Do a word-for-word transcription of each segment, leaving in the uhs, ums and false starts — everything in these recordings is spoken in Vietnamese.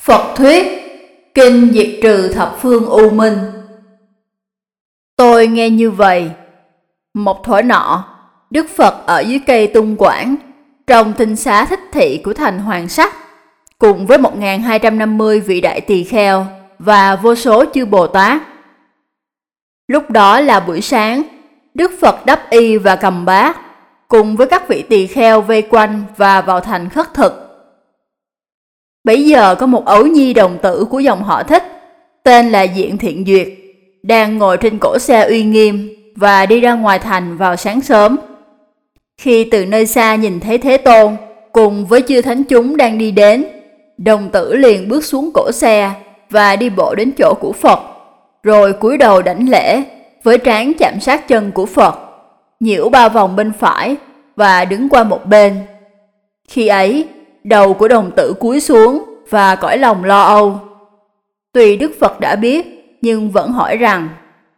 Phật thuyết, kinh diệt trừ thập phương u minh. Tôi nghe như vậy. Một thuở nọ, Đức Phật ở dưới cây tung quảng, trong tinh xá thích thị của thành Hoàng Sắc, cùng với một nghìn hai trăm năm mươi vị đại tỳ kheo và vô số chư Bồ Tát. Lúc đó là buổi sáng, Đức Phật đắp y và cầm bát, cùng với các vị tỳ kheo vây quanh và vào thành khất thực. Bấy giờ có một ấu nhi đồng tử của dòng họ Thích, tên là Diện Thiện Duyệt, đang ngồi trên cỗ xe uy nghiêm và đi ra ngoài thành vào sáng sớm. Khi từ nơi xa nhìn thấy Thế Tôn cùng với chư thánh chúng đang đi đến, đồng tử liền bước xuống cỗ xe và đi bộ đến chỗ của Phật, rồi cúi đầu đảnh lễ với trán chạm sát chân của Phật, nhiễu ba vòng bên phải và đứng qua một bên. Khi ấy, đầu của đồng tử cúi xuống và cõi lòng lo âu. Tuy Đức Phật đã biết, nhưng vẫn hỏi rằng: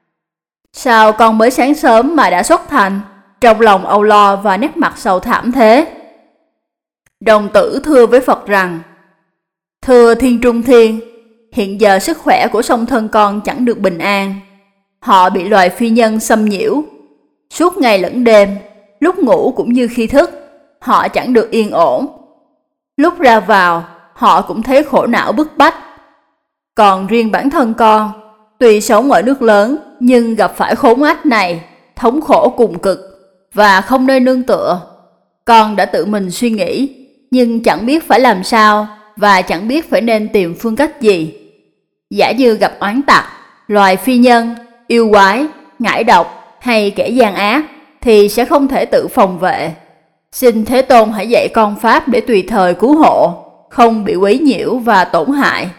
sao con mới sáng sớm mà đã xuất thành, trong lòng âu lo và nét mặt sầu thảm thế? Đồng tử thưa với Phật rằng: thưa Thiên Trung Thiên, hiện giờ sức khỏe của song thân con chẳng được bình an. Họ bị loài phi nhân xâm nhiễu. Suốt ngày lẫn đêm, lúc ngủ cũng như khi thức, họ chẳng được yên ổn. Lúc ra vào, họ cũng thấy khổ não bức bách. Còn riêng bản thân con, tuy sống ở nước lớn, nhưng gặp phải khốn ách này, thống khổ cùng cực, và không nơi nương tựa. Con đã tự mình suy nghĩ, nhưng chẳng biết phải làm sao, và chẳng biết phải nên tìm phương cách gì. Giả như gặp oán tặc, loài phi nhân, yêu quái, ngải độc hay kẻ gian ác, thì sẽ không thể tự phòng vệ. Xin Thế Tôn hãy dạy con pháp để tùy thời cứu hộ, không bị quấy nhiễu và tổn hại.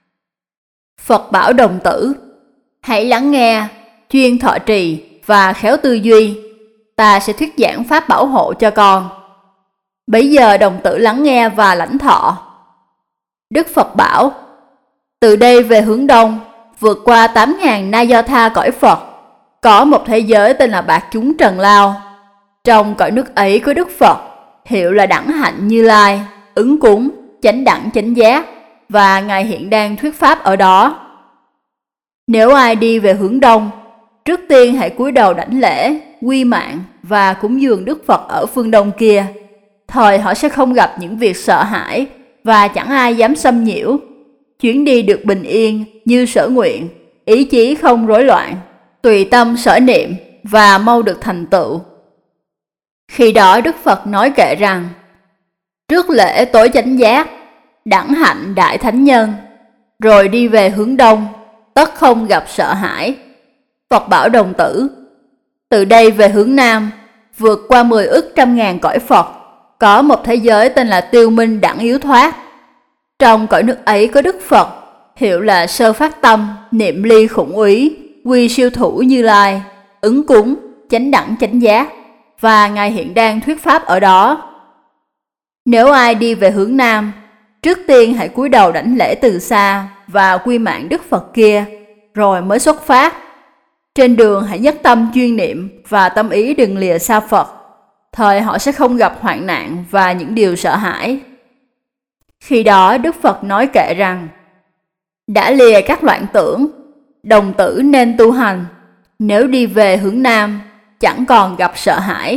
Phật bảo đồng tử: hãy lắng nghe, chuyên thọ trì và khéo tư duy. Ta sẽ thuyết giảng pháp bảo hộ cho con. Bấy giờ đồng tử lắng nghe và lãnh thọ. Đức Phật bảo: từ đây về hướng đông, vượt qua tám ngàn na do tha cõi Phật, có một thế giới tên là Bạc Chúng Trần Lao. Trong cõi nước ấy có Đức Phật, hiệu là Đẳng Hạnh Như Lai, ứng cúng, chánh đẳng chánh giác, và Ngài hiện đang thuyết pháp ở đó. Nếu ai đi về hướng đông, trước tiên hãy cúi đầu đảnh lễ, quy mạng và cúng dường Đức Phật ở phương đông kia. Thời họ sẽ không gặp những việc sợ hãi và chẳng ai dám xâm nhiễu. Chuyến đi được bình yên như sở nguyện, ý chí không rối loạn, tùy tâm sở niệm và mau được thành tựu. Khi đó Đức Phật nói kệ rằng: trước lễ tối chánh giác, đẳng hạnh đại thánh nhân, rồi đi về hướng đông, tất không gặp sợ hãi. Phật bảo đồng tử: từ đây về hướng nam, vượt qua mười ức trăm ngàn cõi Phật, có một thế giới tên là Tiêu Minh Đẳng Yếu Thoát. Trong cõi nước ấy có Đức Phật, hiệu là Sơ Phát Tâm, Niệm Ly Khủng Úy, Quy Siêu Thủ Như Lai, ứng cúng, chánh đẳng chánh giác, và Ngài hiện đang thuyết pháp ở đó. Nếu ai đi về hướng nam, trước tiên hãy cúi đầu đảnh lễ từ xa và quy mạng Đức Phật kia, rồi mới xuất phát. Trên đường hãy nhất tâm chuyên niệm và tâm ý đừng lìa xa Phật. Thời họ sẽ không gặp hoạn nạn và những điều sợ hãi. Khi đó Đức Phật nói kệ rằng: đã lìa các loạn tưởng, đồng tử nên tu hành. Nếu đi về hướng nam, chẳng còn gặp sợ hãi.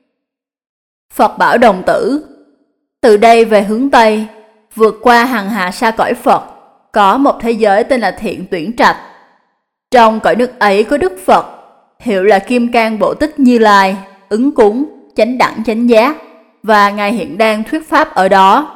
Phật bảo đồng tử: từ đây về hướng tây, vượt qua hằng hà sa cõi Phật, có một thế giới tên là Thiện Tuyển Trạch. Trong cõi nước ấy có Đức Phật, hiệu là Kim Cang Bổ Tích Như Lai, ứng cúng, chánh đẳng chánh giác, và Ngài hiện đang thuyết pháp ở đó.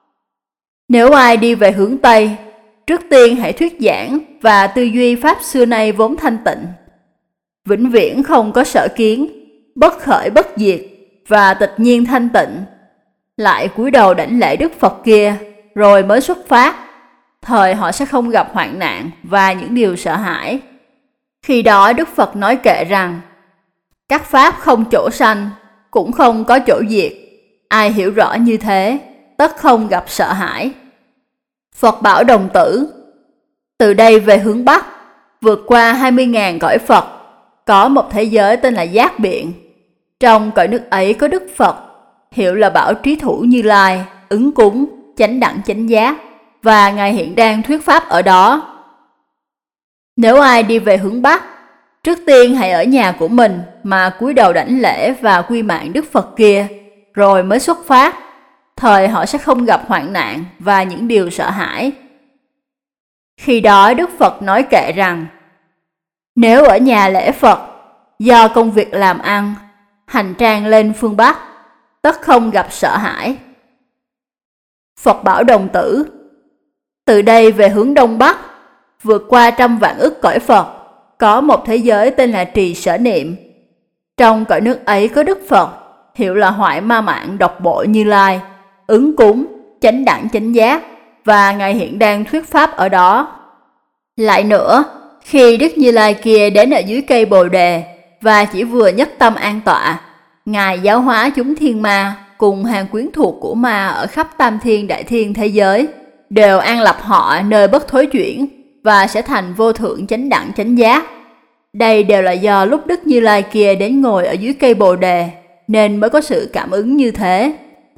Nếu ai đi về hướng tây, trước tiên hãy thuyết giảng và tư duy pháp xưa nay vốn thanh tịnh, vĩnh viễn không có sở kiến, bất khởi bất diệt và tịch nhiên thanh tịnh. Lại cúi đầu đảnh lễ Đức Phật kia, rồi mới xuất phát. Thời họ sẽ không gặp hoạn nạn và những điều sợ hãi. Khi đó Đức Phật nói kệ rằng: các pháp không chỗ sanh, cũng không có chỗ diệt. Ai hiểu rõ như thế, tất không gặp sợ hãi. Phật bảo đồng tử: từ đây về hướng bắc, vượt qua hai mươi ngàn cõi Phật, có một thế giới tên là Giác Biện. Trong cõi nước ấy có Đức Phật, hiệu là Bảo Trí Thủ Như Lai, ứng cúng, chánh đẳng chánh giác, và Ngài hiện đang thuyết pháp ở đó. Nếu ai đi về hướng Bắc, trước tiên hãy ở nhà của mình mà cúi đầu đảnh lễ và quy mạng Đức Phật kia, rồi mới xuất phát. Thời họ sẽ không gặp hoạn nạn và những điều sợ hãi. Khi đó Đức Phật nói kệ rằng, nếu ở nhà lễ Phật, do công việc làm ăn, hành trang lên phương Bắc, tất không gặp sợ hãi. Phật bảo đồng tử, từ đây về hướng Đông Bắc, vượt qua trăm vạn ức cõi Phật, có một thế giới tên là Trì Sở Niệm. Trong cõi nước ấy có Đức Phật, hiệu là Hoại Ma Mạng Độc Bộ Như Lai, ứng cúng, chánh đẳng chánh giác, và Ngài hiện đang thuyết pháp ở đó. Lại nữa, khi Đức Như Lai kia đến ở dưới cây Bồ Đề và chỉ vừa nhất tâm an tọa, Ngài giáo hóa chúng thiên ma cùng hàng quyến thuộc của ma ở khắp tam thiên đại thiên thế giới, đều an lập họ nơi bất thối chuyển và sẽ thành vô thượng chánh đẳng chánh giác. Đây đều là do lúc Đức Như Lai kia đến ngồi ở dưới cây Bồ Đề nên mới có sự cảm ứng như thế.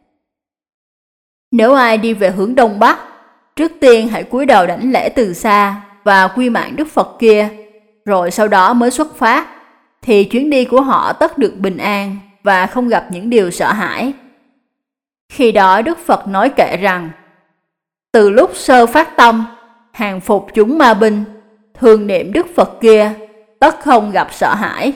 Nếu ai đi về hướng Đông Bắc, trước tiên hãy cúi đầu đảnh lễ từ xa và quy mạng Đức Phật kia, rồi sau đó mới xuất phát, thì chuyến đi của họ tất được bình an và không gặp những điều sợ hãi. Khi đó Đức Phật nói kệ rằng, từ lúc sơ phát tâm, hàng phục chúng ma binh, thường niệm Đức Phật kia, tất không gặp sợ hãi.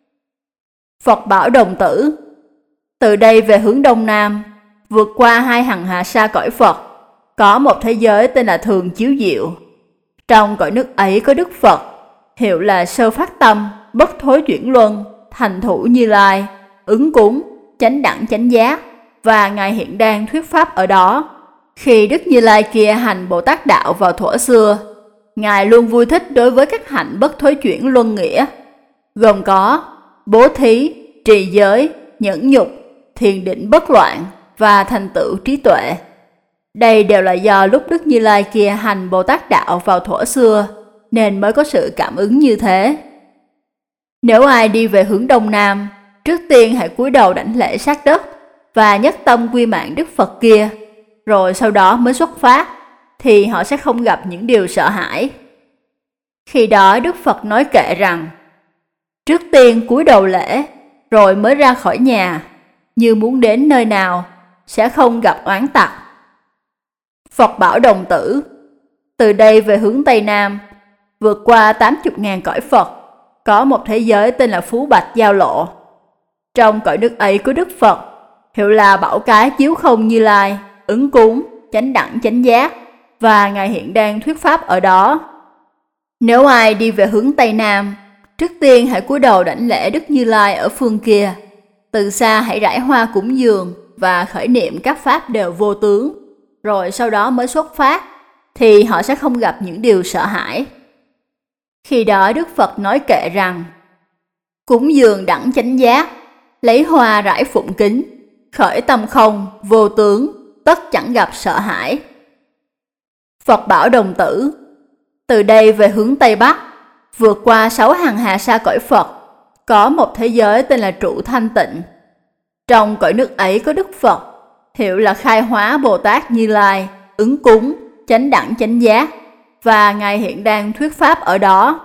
Phật bảo đồng tử, từ đây về hướng Đông Nam, vượt qua hai hằng hà sa cõi Phật, có một thế giới tên là Thường Chiếu Diệu. Trong cõi nước ấy có Đức Phật, hiệu là Sơ Phát Tâm, Bất Thối Chuyển Luân, Thành Thủ Như Lai, ứng cúng, chánh đẳng chánh giác, và Ngài hiện đang thuyết pháp ở đó. Khi Đức Như Lai kia hành Bồ Tát Đạo vào thuở xưa, Ngài luôn vui thích đối với các hạnh bất thối chuyển luân nghĩa, gồm có bố thí, trì giới, nhẫn nhục, thiền định bất loạn và thành tựu trí tuệ. Đây đều là do lúc Đức Như Lai kia hành Bồ Tát Đạo vào thuở xưa nên mới có sự cảm ứng như thế. Nếu ai đi về hướng Đông Nam, trước tiên hãy cúi đầu đảnh lễ sát đất và nhất tâm quy mạng Đức Phật kia, rồi sau đó mới xuất phát, thì họ sẽ không gặp những điều sợ hãi. Khi đó Đức Phật nói kệ rằng, trước tiên cúi đầu lễ, rồi mới ra khỏi nhà, như muốn đến nơi nào, sẽ không gặp oán tặc. Phật bảo đồng tử, từ đây về hướng Tây Nam, vượt qua tám mươi ngàn cõi Phật, có một thế giới tên là Phú Bạch Giao Lộ. Trong cõi nước ấy có Đức Phật, hiệu là Bảo Cái Chiếu Không Như Lai, ứng cúng, chánh đẳng chánh giác, và Ngài hiện đang thuyết pháp ở đó. Nếu ai đi về hướng Tây Nam, trước tiên hãy cúi đầu đảnh lễ Đức Như Lai ở phương kia, từ xa hãy rải hoa cúng dường và khởi niệm các pháp đều vô tướng, rồi sau đó mới xuất phát, thì họ sẽ không gặp những điều sợ hãi. Khi đó Đức Phật nói kệ rằng, cúng dường đẳng chánh giác, lấy hoa rải phụng kính, khởi tâm không, vô tướng, tất chẳng gặp sợ hãi. Phật bảo đồng tử, từ đây về hướng Tây Bắc, vượt qua sáu hằng hà sa cõi Phật, có một thế giới tên là Trụ Thanh Tịnh. Trong cõi nước ấy có Đức Phật, hiệu là Khai Hóa Bồ Tát Như Lai, ứng cúng, chánh đẳng chánh giác, và Ngài hiện đang thuyết pháp ở đó.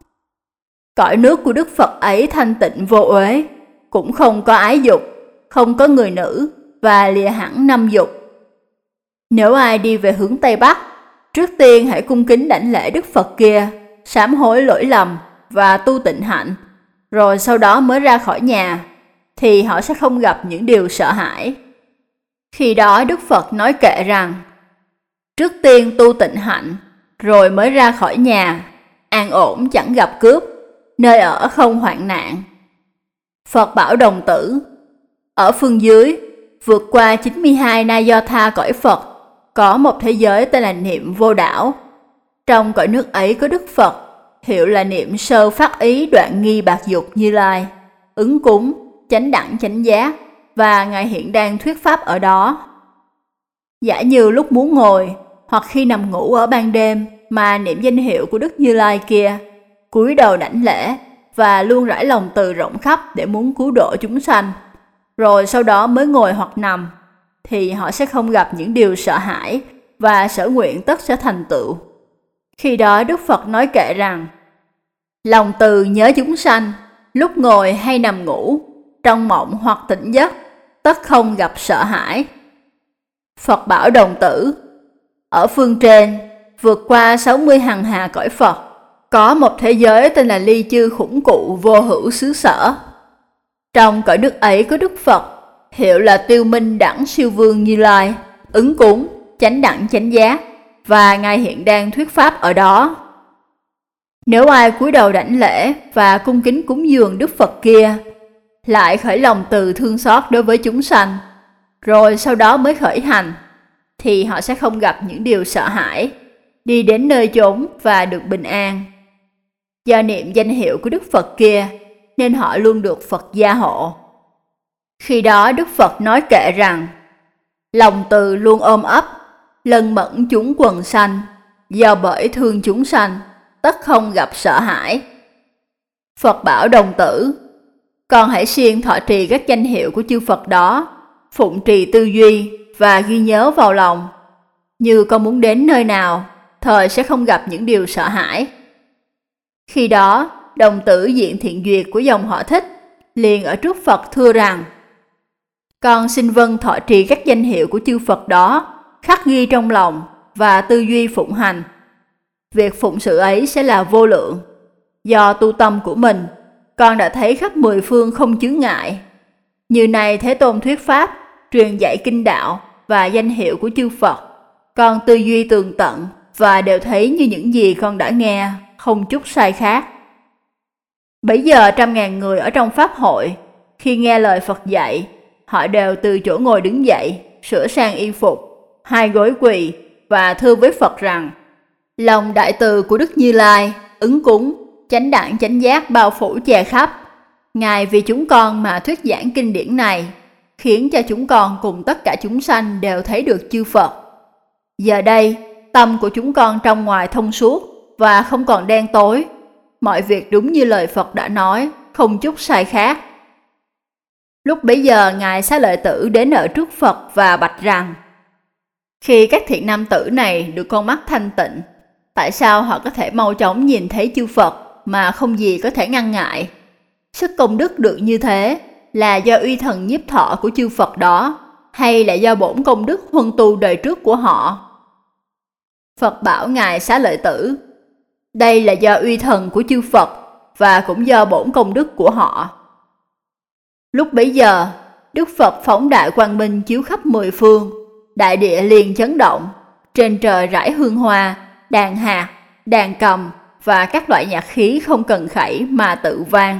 Cõi nước của Đức Phật ấy thanh tịnh vô uế, cũng không có ái dục, không có người nữ, và lìa hẳn năm dục. Nếu ai đi về hướng Tây Bắc, trước tiên hãy cung kính đảnh lễ Đức Phật kia, sám hối lỗi lầm và tu tịnh hạnh, rồi sau đó mới ra khỏi nhà, thì họ sẽ không gặp những điều sợ hãi. Khi đó Đức Phật nói kệ rằng, trước tiên tu tịnh hạnh, rồi mới ra khỏi nhà, an ổn chẳng gặp cướp, nơi ở không hoạn nạn. Phật bảo đồng tử, ở phương dưới, vượt qua chín mươi hai na do tha cõi Phật, có một thế giới tên là Niệm Vô Đảo. Trong cõi nước ấy có Đức Phật, hiệu là Niệm Sơ Phát Ý Đoạn Nghi Bạc Dục Như Lai, ứng cúng, chánh đẳng chánh giác, và Ngài hiện đang thuyết pháp ở đó. Giả như lúc muốn ngồi, hoặc khi nằm ngủ ở ban đêm mà niệm danh hiệu của Đức Như Lai kia, cúi đầu đảnh lễ và luôn rải lòng từ rộng khắp để muốn cứu độ chúng sanh, rồi sau đó mới ngồi hoặc nằm, thì họ sẽ không gặp những điều sợ hãi và sở nguyện tất sẽ thành tựu. Khi đó Đức Phật nói kệ rằng, lòng từ nhớ chúng sanh, lúc ngồi hay nằm ngủ, trong mộng hoặc tỉnh giấc, tất không gặp sợ hãi. Phật bảo đồng tử, ở phương trên, vượt qua sáu mươi hằng hà cõi Phật, có một thế giới tên là Ly Chư Khủng Cụ Vô Hữu Xứ Sở. Trong cõi nước ấy có Đức Phật, hiệu là Tiêu Minh Đẳng Siêu Vương Như Lai, ứng cúng, chánh đẳng chánh giác, và Ngài hiện đang thuyết pháp ở đó. Nếu ai cúi đầu đảnh lễ và cung kính cúng dường Đức Phật kia, lại khởi lòng từ thương xót đối với chúng sanh, rồi sau đó mới khởi hành, thì họ sẽ không gặp những điều sợ hãi, đi đến nơi chốn và được bình an. Do niệm danh hiệu của Đức Phật kia, nên họ luôn được Phật gia hộ. Khi đó Đức Phật nói kệ rằng, lòng từ luôn ôm ấp, lân mẫn chúng quần sanh, do bởi thương chúng sanh, tất không gặp sợ hãi. Phật bảo đồng tử, con hãy siêng thọ trì các danh hiệu của chư Phật đó, phụng trì tư duy và ghi nhớ vào lòng. Như con muốn đến nơi nào, thời sẽ không gặp những điều sợ hãi. Khi đó, đồng tử diện thiện duyệt của dòng họ Thích liền ở trước Phật thưa rằng, con xin vâng thọ trì các danh hiệu của chư Phật đó, khắc ghi trong lòng và tư duy phụng hành. Việc phụng sự ấy sẽ là vô lượng. Do tu tâm của mình, con đã thấy khắp mười phương không chướng ngại. Như này Thế Tôn thuyết pháp, truyền dạy kinh đạo và danh hiệu của chư Phật, con tư duy tường tận và đều thấy như những gì con đã nghe, không chút sai khác. Bấy giờ trăm ngàn người ở trong pháp hội, khi nghe lời Phật dạy, họ đều từ chỗ ngồi đứng dậy, sửa sang y phục, hai gối quỳ và thưa với Phật rằng, lòng đại từ của Đức Như Lai, ứng cúng, chánh đẳng chánh giác bao phủ che khắp. Ngài vì chúng con mà thuyết giảng kinh điển này, khiến cho chúng con cùng tất cả chúng sanh đều thấy được chư Phật. Giờ đây, tâm của chúng con trong ngoài thông suốt và không còn đen tối. Mọi việc đúng như lời Phật đã nói, không chút sai khác. Lúc bấy giờ Ngài Xá Lợi Tử đến ở trước Phật và bạch rằng, khi các thiện nam tử này được con mắt thanh tịnh, tại sao họ có thể mau chóng nhìn thấy chư Phật mà không gì có thể ngăn ngại? Sức công đức được như thế là do uy thần nhiếp thọ của chư Phật đó, hay là do bổn công đức huân tu đời trước của họ? Phật bảo Ngài Xá Lợi Tử, đây là do uy thần của chư Phật và cũng do bổn công đức của họ. Lúc bấy giờ, Đức Phật phóng đại quang minh chiếu khắp mười phương, đại địa liền chấn động, trên trời rải hương hoa, đàn hạt, đàn cầm và các loại nhạc khí không cần khẩy mà tự vang.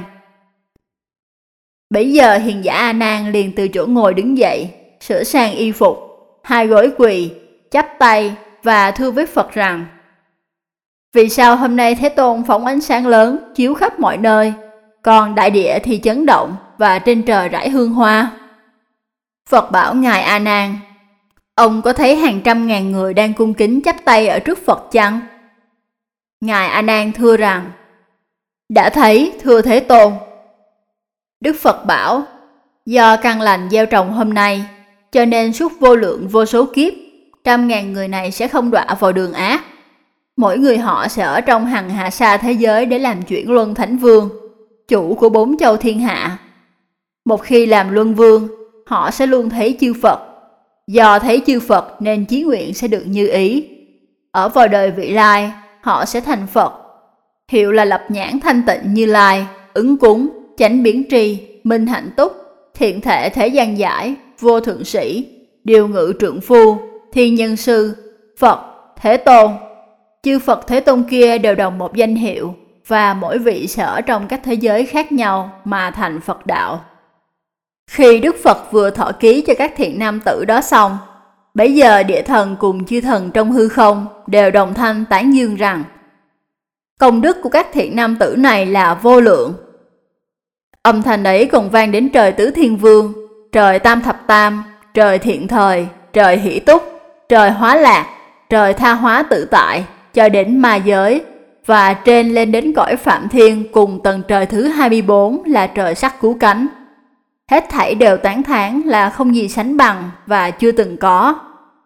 Bấy giờ hiền giả A Nan liền từ chỗ ngồi đứng dậy, sửa sang y phục, hai gối quỳ, chắp tay và thưa với Phật rằng, vì sao hôm nay Thế Tôn phóng ánh sáng lớn chiếu khắp mọi nơi, còn đại địa thì chấn động và trên trời rải hương hoa? Phật bảo Ngài A Nan, ông có thấy hàng trăm ngàn người đang cung kính chắp tay ở trước Phật chăng? Ngài A Nan thưa rằng, đã thấy, thưa Thế Tôn. Đức Phật bảo, do căn lành gieo trồng hôm nay, cho nên suốt vô lượng vô số kiếp, trăm ngàn người này sẽ không đọa vào đường ác. Mỗi người họ sẽ ở trong hằng hà sa thế giới để làm chuyển luân thánh vương, chủ của bốn châu thiên hạ. Một khi làm luân vương, họ sẽ luôn thấy chư Phật. Do thấy chư Phật nên chí nguyện sẽ được như ý. Ở vào đời vị lai, họ sẽ thành Phật. Hiệu là lập nhãn thanh tịnh Như Lai, ứng cúng, chánh biến tri, minh hạnh túc, thiện thể thế gian giải, vô thượng sĩ, điều ngự trượng phu, thiên nhân sư, Phật, Thế Tôn. Chư Phật Thế Tôn kia đều đồng một danh hiệu, và mỗi vị sẽ ở trong các thế giới khác nhau mà thành Phật đạo. Khi Đức Phật vừa thọ ký cho các thiện nam tử đó xong, bấy giờ địa thần cùng chư thần trong hư không đều đồng thanh tán dương rằng, công đức của các thiện nam tử này là vô lượng. Âm thanh ấy còn vang đến trời Tứ Thiên Vương, trời Tam Thập Tam, trời Thiện Thời, trời Hỷ Túc, trời Hóa Lạc, trời Tha Hóa Tự Tại, cho đến ma giới, và trên lên đến cõi Phạm Thiên cùng tầng trời thứ hai mươi bốn là trời Sắc Cứu Cánh. Hết thảy đều tán thán là không gì sánh bằng và chưa từng có.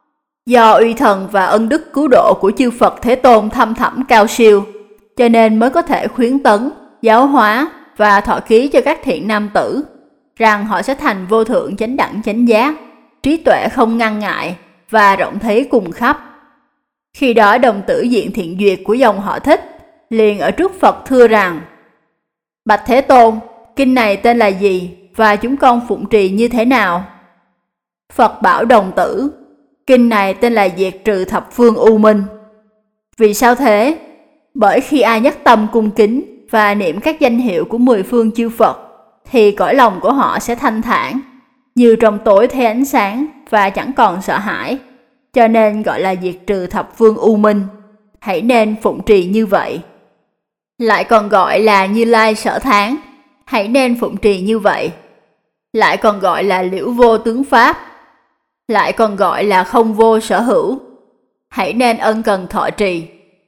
Do uy thần và ân đức cứu độ của chư Phật Thế Tôn thâm thẳm cao siêu, cho nên mới có thể khuyến tấn, giáo hóa và thọ ký cho các thiện nam tử, rằng họ sẽ thành vô thượng chánh đẳng chánh giác, trí tuệ không ngăn ngại và rộng thấy cùng khắp. Khi đó đồng tử Diện Thiện Duyệt của dòng họ Thích liền ở trước Phật thưa rằng: Bạch Thế Tôn, kinh này tên là gì và chúng con phụng trì như thế nào? Phật bảo đồng tử: Kinh này tên là Diệt Trừ Thập Phương U Minh. Vì sao thế? Bởi khi ai nhất tâm cung kính và niệm các danh hiệu của mười phương chư Phật, thì cõi lòng của họ sẽ thanh thản, như trong tối thấy ánh sáng và chẳng còn sợ hãi, cho nên gọi là Diệt Trừ Thập Phương U Minh. Hãy nên phụng trì như vậy. Lại còn gọi là Như Lai Sở Thán. Hãy nên phụng trì như vậy. Lại còn gọi là Liễu Vô Tướng Pháp. Lại còn gọi là Không Vô Sở Hữu. Hãy nên ân cần thọ trì.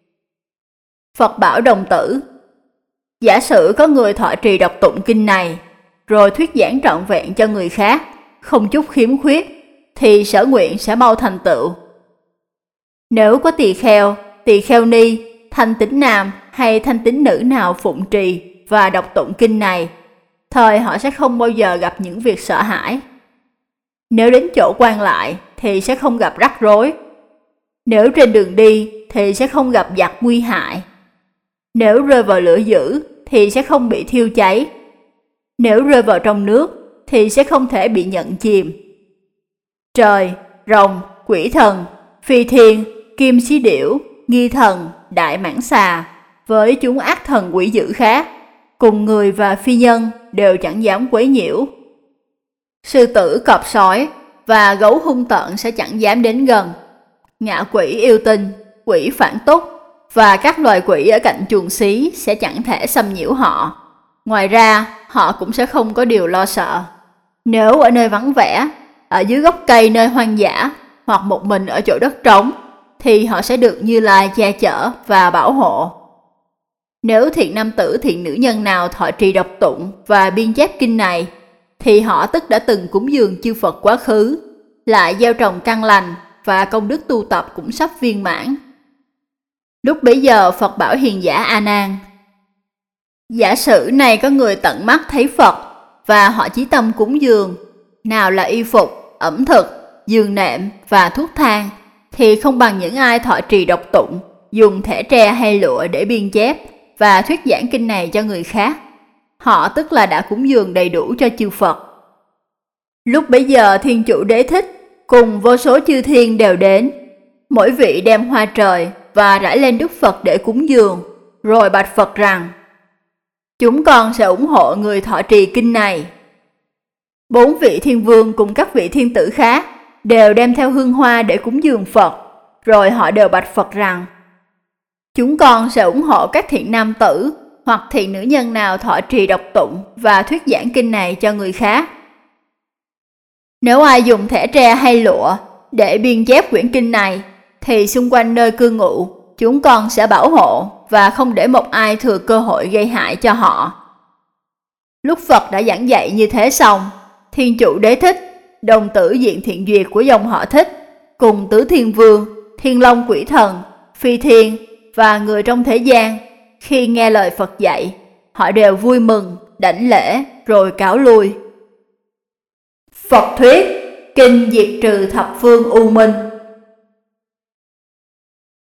Phật bảo đồng tử: Giả sử có người thọ trì đọc tụng kinh này, rồi thuyết giảng trọn vẹn cho người khác, không chút khiếm khuyết, thì sở nguyện sẽ mau thành tựu. Nếu có tỳ kheo, tỳ kheo ni, thanh tín nam hay thanh tín nữ nào phụng trì và đọc tụng kinh này, thời họ sẽ không bao giờ gặp những việc sợ hãi. Nếu đến chỗ quan lại thì sẽ không gặp rắc rối. Nếu trên đường đi thì sẽ không gặp giặc nguy hại. Nếu rơi vào lửa dữ thì sẽ không bị thiêu cháy. Nếu rơi vào trong nước thì sẽ không thể bị nhận chìm. Trời, rồng, quỷ thần, phi thiên, kim xí điểu, nghi thần, đại mãng xà với chúng ác thần quỷ dữ khác, cùng người và phi nhân đều chẳng dám quấy nhiễu. Sư tử, cọp sói và gấu hung tợn sẽ chẳng dám đến gần. Ngạ quỷ yêu tinh, quỷ phản túc và các loài quỷ ở cạnh chuồng xí sẽ chẳng thể xâm nhiễu họ. Ngoài ra, họ cũng sẽ không có điều lo sợ. Nếu ở nơi vắng vẻ, ở dưới gốc cây nơi hoang dã, hoặc một mình ở chỗ đất trống, thì họ sẽ được Như Lai che chở và bảo hộ. Nếu thiện nam tử thiện nữ nhân nào thọ trì đọc tụng và biên chép kinh này, thì họ tức đã từng cúng dường chư Phật quá khứ, lại gieo trồng căn lành và công đức tu tập cũng sắp viên mãn. Lúc bấy giờ Phật bảo hiền giả A Nan: Giả sử này có người tận mắt thấy Phật và họ chí tâm cúng dường, nào là y phục, ẩm thực, giường nệm và thuốc thang, thì không bằng những ai thọ trì đọc tụng, dùng thẻ tre hay lụa để biên chép và thuyết giảng kinh này cho người khác. Họ tức là đã cúng dường đầy đủ cho chư Phật. Lúc bấy giờ Thiên Chủ Đế Thích cùng vô số chư thiên đều đến, mỗi vị đem hoa trời và rải lên Đức Phật để cúng dường, rồi bạch Phật rằng: Chúng con sẽ ủng hộ người thọ trì kinh này. Bốn vị thiên vương cùng các vị thiên tử khác đều đem theo hương hoa để cúng dường Phật, rồi họ đều bạch Phật rằng: Chúng con sẽ ủng hộ các thiện nam tử hoặc thiện nữ nhân nào thọ trì đọc tụng và thuyết giảng kinh này cho người khác. Nếu ai dùng thẻ tre hay lụa để biên chép quyển kinh này, thì xung quanh nơi cư ngụ, chúng con sẽ bảo hộ và không để một ai thừa cơ hội gây hại cho họ. Lúc Phật đã giảng dạy như thế xong, Thiên Chủ Đế Thích, đồng tử Diện Thiện Duyệt của dòng họ Thích, cùng tứ thiên vương, thiên long quỷ thần, phi thiên và người trong thế gian, khi nghe lời Phật dạy, họ đều vui mừng, đảnh lễ rồi cáo lui. Phật thuyết kinh Diệt Trừ Thập Phương U Minh.